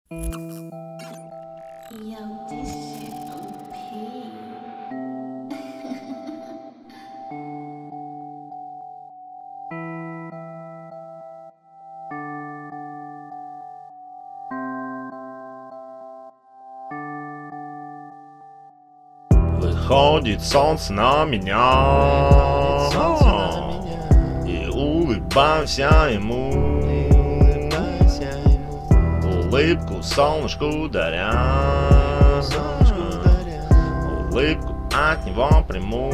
Yo, this shit OP. Выходит солнце на меня, и улыбайся ему, улыбку солнышку даря, улыбку от него приму,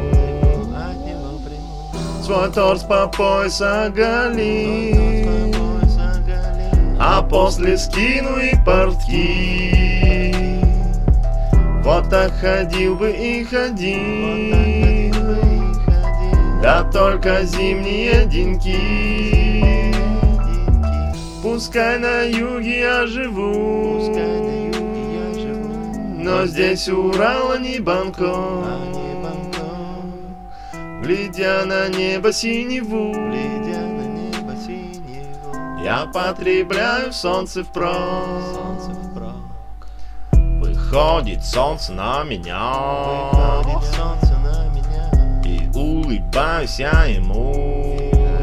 свой торс по пояс оголи, а после скину и портки. Вот так ходил бы и ходил, да только зимние деньки. Пускай на юге я живу, но здесь Урал, не Бангкок. Глядя на небо синеву, я потребляю солнце впрок. Выходит солнце на меня, и улыбаюсь я ему,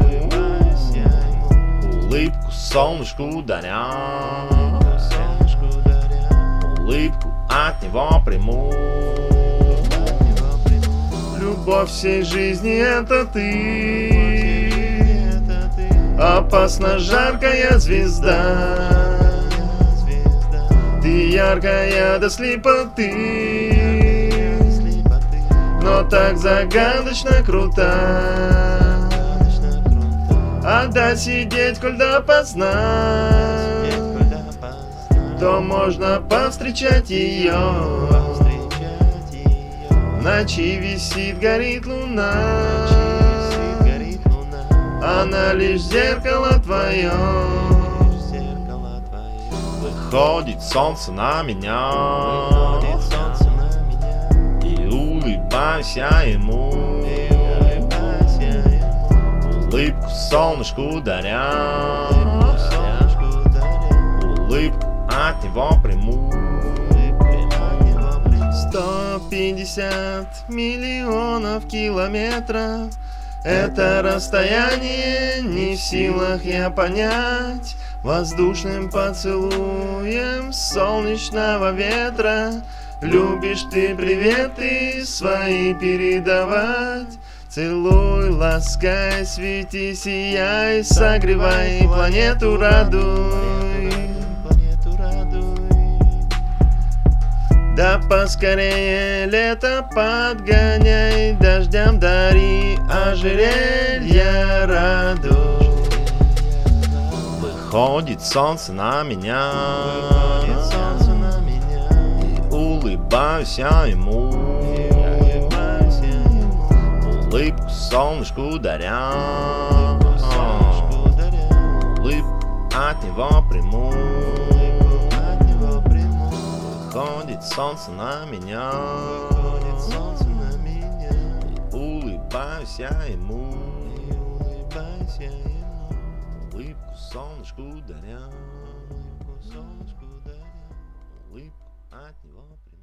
улыбку солнышку даря, улыбку от него приму. Любовь всей жизни — это ты, опасно жаркая звезда. Ты яркая до слепоты, но так загадочно крута. Отдай сидеть, коль допоздна, то можно повстречать ее. В ночи висит, горит луна, она лишь зеркало твое. Выходит солнце на меня, и улыбаюсь я ему, улыбку солнышку даря, улыбку от него приму. 150 миллионов километров — это расстояние не в силах я понять. Воздушным поцелуем солнечного ветра любишь ты приветы свои передавать. Целуй, ласкай, свети, сияй, согревай, планету радуй. Да поскорее лето подгоняй, дождям дари, ожерелья радуй. Выходит солнце на меня, и улыбаюсь я ему, улыбку солнышку даря, улыбку от него приму. Выходит солнце на меня, и улыбаюсь я ему, улыбку солнышку даря, улыбку от него приму.